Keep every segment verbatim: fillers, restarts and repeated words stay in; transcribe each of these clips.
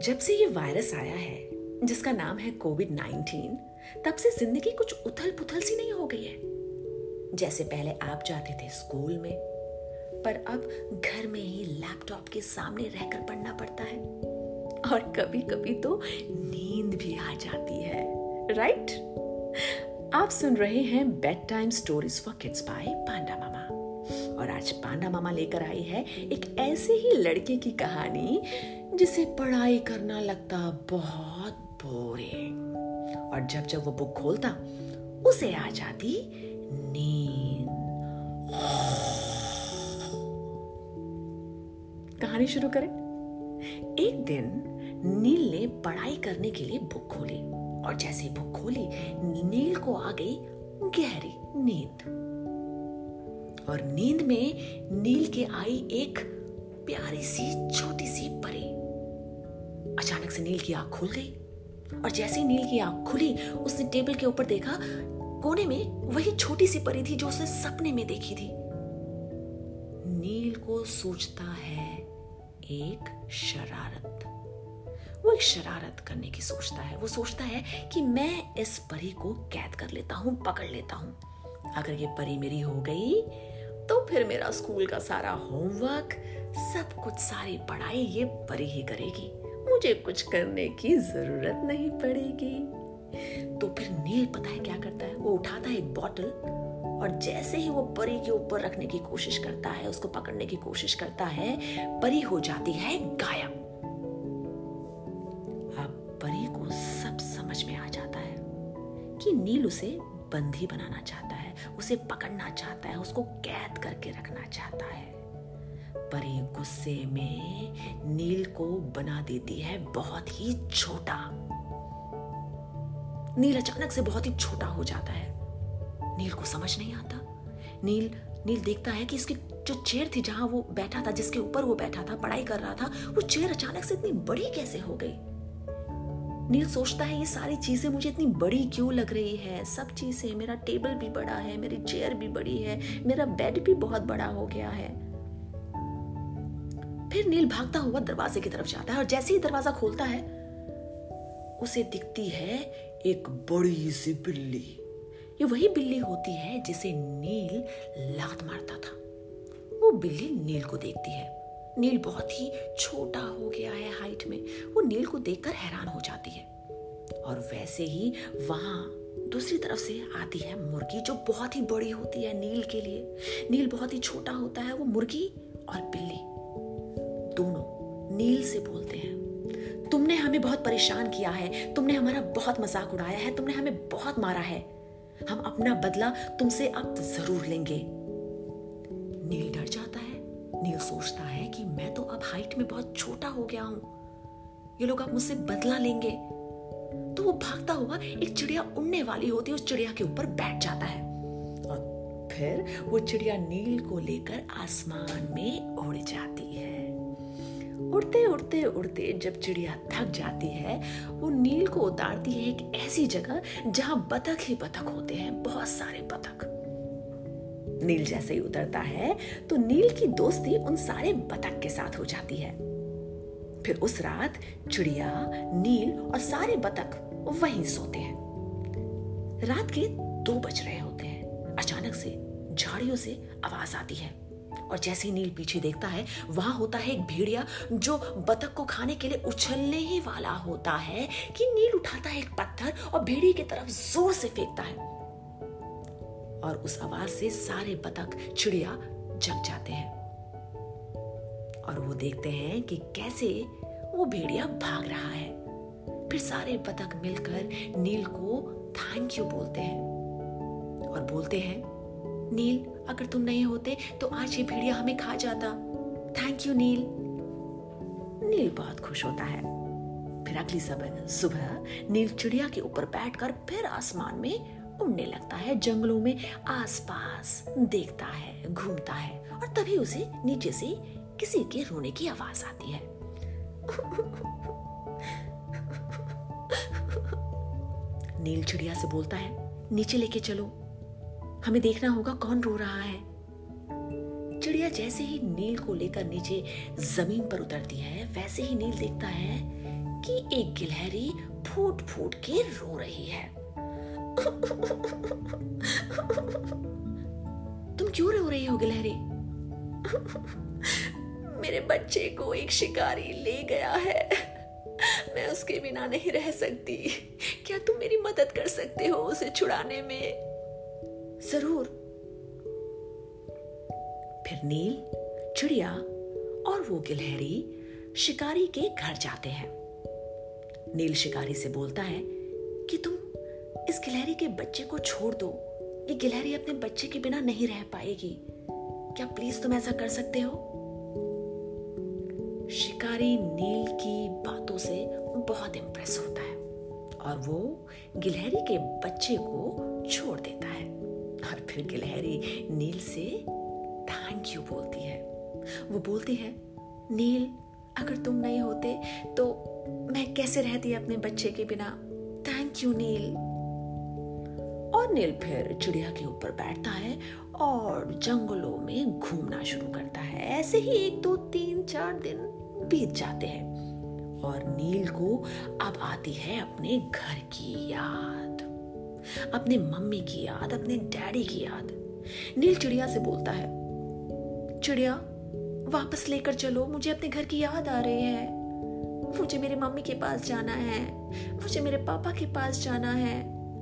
जब से ये वायरस आया है जिसका नाम है कोविड नाइनटीन, तब से जिंदगी कुछ उथल पुथल सी नहीं हो गई है। जैसे पहले आप जाते थे स्कूल में, पर अब घर में ही लैपटॉप के सामने रहकर पढ़ना पड़ता है, और कभी कभी तो नींद भी आ जाती है, राइट? आप सुन रहे हैं bedtime stories for kids by panda mama, और आज पांडा मामा लेकर आई है एक ऐसे ही लड़के की कहानी जिसे पढ़ाई करना लगता बहुत बोरिंग, और जब जब वो बुक खोलता उसे आ जाती नींद। कहानी शुरू करें। एक दिन नील ने पढ़ाई करने के लिए बुक खोली, और जैसे ही बुक खोली नील को आ गई गहरी नींद, और नींद में नील के आई एक प्यारी सी छोटी सी परी। अचानक से नील की आंख खुल गई, और जैसे ही नील की आंख खुली उसने टेबल के ऊपर देखा, कोने में वही छोटी सी परी थी जो उसने सपने में देखी थी। नील को सूझता है एक शरारत। वो एक शरारत करने की सोचता है। वो सोचता है कि मैं इस परी को कैद कर लेता हूं, पकड़ लेता हूं। अगर ये परी मेरी हो गई तो फिर मेरा स्कूल का सारा होमवर्क, सब कुछ, सारी पढ़ाई ये परी ही करेगी, मुझे कुछ करने की जरूरत नहीं पड़ेगी। तो फिर नील पता है क्या करता है? वो उठाता है एक बॉटल, और जैसे ही वो परी के ऊपर रखने की कोशिश करता है, उसको पकड़ने की कोशिश करता है, परी हो जाती है गायब। अब परी को सब समझ में आ जाता है कि नील उसे बंदी बनाना चाहता है, उसे पकड़ना चाहता है, उसको कैद करके रखना चाहता है। परी गुस्से में नील को बना देती है बहुत ही छोटा। नील अचानक से बहुत ही छोटा हो जाता है। नील को समझ नहीं आता। नील नील देखता है कि इसकी जो चेयर थी, जहां वो बैठा था, जिसके ऊपर वो बैठा था, पढ़ाई कर रहा था, वो चेयर अचानक से इतनी बड़ी कैसे हो गई। नील सोचता है ये सारी चीजें मुझे इतनी बड़ी क्यों लग रही है। सब चीजें, मेरा टेबल भी बड़ा है, मेरी चेयर भी बड़ी है, मेरा बेड भी बहुत बड़ा हो गया है। फिर नील भागता हुआ दरवाजे की तरफ जाता है, और जैसे ही दरवाजा खोलता है उसे दिखती है एक बड़ी सी बिल्ली। ये वही बिल्ली होती है जिसे नील लात मारता था। वो बिल्ली नील को देखती है। नील बहुत ही छोटा हो गया है हाइट में। वो नील को देखकर हैरान हो जाती है, और वैसे ही वहां दूसरी तरफ से आती है मुर्गी, जो बहुत ही बड़ी होती है नील के लिए। नील बहुत ही छोटा होता है। वो मुर्गी और बिल्ली दोनों नील से बोलते हैं, तुमने हमें बहुत परेशान किया है, तुमने हमारा बहुत मजाक उड़ाया है, तुमने हमें बहुत मारा है, हम अपना बदला तुमसे अब जरूर लेंगे। नील डर जाता है। नील सोचता है कि मैं तो अब हाइट में बहुत छोटा हो गया हूं, ये लोग अब मुझसे बदला लेंगे। तो वो भागता हुआ एक चिड़िया उड़ने वाली होती है, उस चिड़िया के ऊपर बैठ जाता है, और फिर वो चिड़िया नील को लेकर आसमान में उड़ जाती है। उड़ते उड़ते उड़ते जब चिड़िया थक जाती है, वो नील को उतारती है एक ऐसी जगह जहां बतख ही बतख होते हैं, बहुत सारे बतख। नील जैसे ही उतरता है तो नील की दोस्ती उन सारे बतख के साथ हो जाती है। फिर उस रात चिड़िया, नील और सारे बतख वहीं सोते हैं। रात के दो बज रहे होते हैं। अचानक से झाड़ियों से आवाज आती है, और जैसे ही नील पीछे देखता है, वहां होता है एक भेड़िया जो बतख को खाने के लिए उछलने ही वाला होता है कि नील उठाता है एक पत्थर और भेड़िए की तरफ जोर से फेंकता है, और उस आवाज से सारे बतख, चिड़िया जग जाते हैं, और वो देखते हैं कि कैसे वो भेड़िया भाग रहा है। फिर सारे बतख मिलकर नील को थैंक यू बोलते हैं, और बोलते हैं, नील, अगर तुम नहीं होते तो आज ये भेड़िया हमें खा जाता। थैंक यू नील। नील बहुत खुश होता है। फिर अगली सुबह सुबह नील चिड़िया के ऊपर बैठकर फिर आसमान में उड़ने लगता है, जंगलों में आसपास देखता है, घूमता है, और तभी उसे नीचे से किसी के रोने की आवाज आती है। नील चिड़िया से बोलता है, नीचे लेके चलो, हमें देखना होगा कौन रो रहा है। चिड़िया जैसे ही नील को लेकर नीचे जमीन पर उतरती है, वैसे ही नील देखता है कि एक गिलहरी फूट फूट के रो रही है। तुम क्यों रो रही हो गिलहरी? मेरे बच्चे को एक शिकारी ले गया है, मैं उसके बिना नहीं रह सकती। क्या तुम मेरी मदद कर सकते हो उसे छुड़ाने में? जरूर। फिर नील, चिड़िया और वो गिलहरी शिकारी के घर जाते हैं। नील शिकारी से बोलता है कि तुम इस गिलहरी के बच्चे को छोड़ दो, ये गिलहरी अपने बच्चे के बिना नहीं रह पाएगी, क्या प्लीज तुम ऐसा कर सकते हो? शिकारी नील की बातों से बहुत इंप्रेस होता है और वो गिलहरी के बच्चे को छोड़ देता है। और फिर गिलहरी नील से थैंक यू बोलती है। वो बोलती है, नील, अगर तुम नहीं होते तो मैं कैसे रहती अपने बच्चे के बिना? Thank you Neel. और नील फिर चिड़िया के ऊपर बैठता है और जंगलों में घूमना शुरू करता है। ऐसे ही एक दो तीन चार दिन बीत जाते हैं और नील को अब आती है अपने घर की याद, अपने मम्मी की याद, अपने डैडी की याद। नील चिड़िया से बोलता है, चिड़िया वापस लेकर चलो, मुझे अपने घर की याद आ रही है, मुझे मेरे मम्मी के पास जाना है, मुझे मेरे पापा के पास जाना है।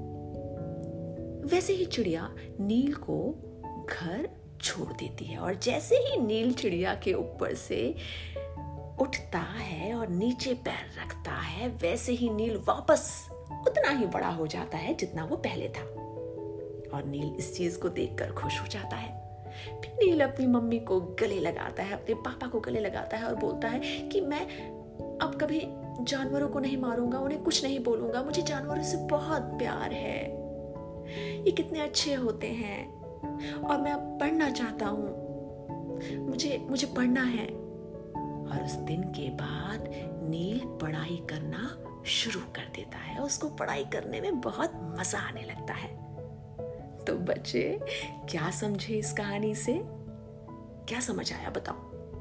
वैसे ही चिड़िया नील को घर छोड़ देती है और जैसे ही नील चिड़िया के ऊपर से उठता है और नीचे पैर रखता है, वैसे ही नील वापस उतना ही बड़ा हो जाता है जितना वो पहले था। और नील इस चीज को देखकर खुश हो जाता है। फिर नील अपनी मम्मी को गले लगाता है, अपने पापा को गले लगाता है और बोलता है कि मैं अब कभी जानवरों को नहीं मारूंगा, उन्हें कुछ नहीं बोलूंगा, मुझे जानवरों से बहुत प्यार है, ये कितने अच्छे होते हैं और मैं अब पढ़ना चाहता हूँ, मुझे मुझे पढ़ना है। और उस दिन के बाद नील पढ़ाई करना शुरू कर देता है। उसको पढ़ाई करने में बहुत मजा आने लगता है। तो बच्चे, क्या समझे इस कहानी से? क्या समझ आया बताओ?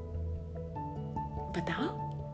बताओ।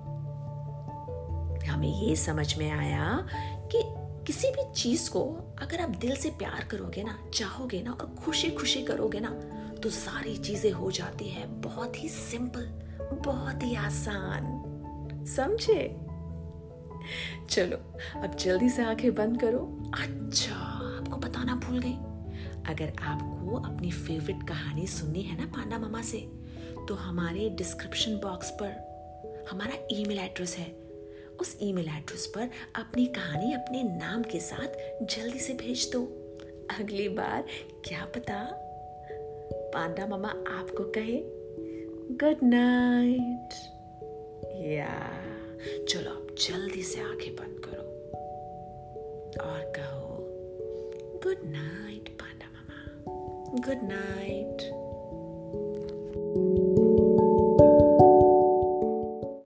हमें ये समझ में आया कि किसी भी चीज को अगर आप दिल से प्यार करोगे ना, चाहोगे ना और खुशी खुशी करोगे ना, तो सारी चीजें हो जाती है बहुत ही सिंपल, बहुत ही आसान। समझे? चलो अब जल्दी से आंखें बंद करो। अच्छा, आपको बताना भूल गई, अगर आपको अपनी फेवरेट कहानी सुननी है ना पांडा मामा से, तो हमारे डिस्क्रिप्शन बॉक्स पर हमारा ईमेल एड्रेस है। उस ईमेल एड्रेस पर अपनी कहानी अपने नाम के साथ जल्दी से भेज दो। अगली बार क्या पता पांडा मामा आपको कहे गुड नाइट। या चलो अब जल्दी से आंखें बंद करो और कहो good night panda mama, good night.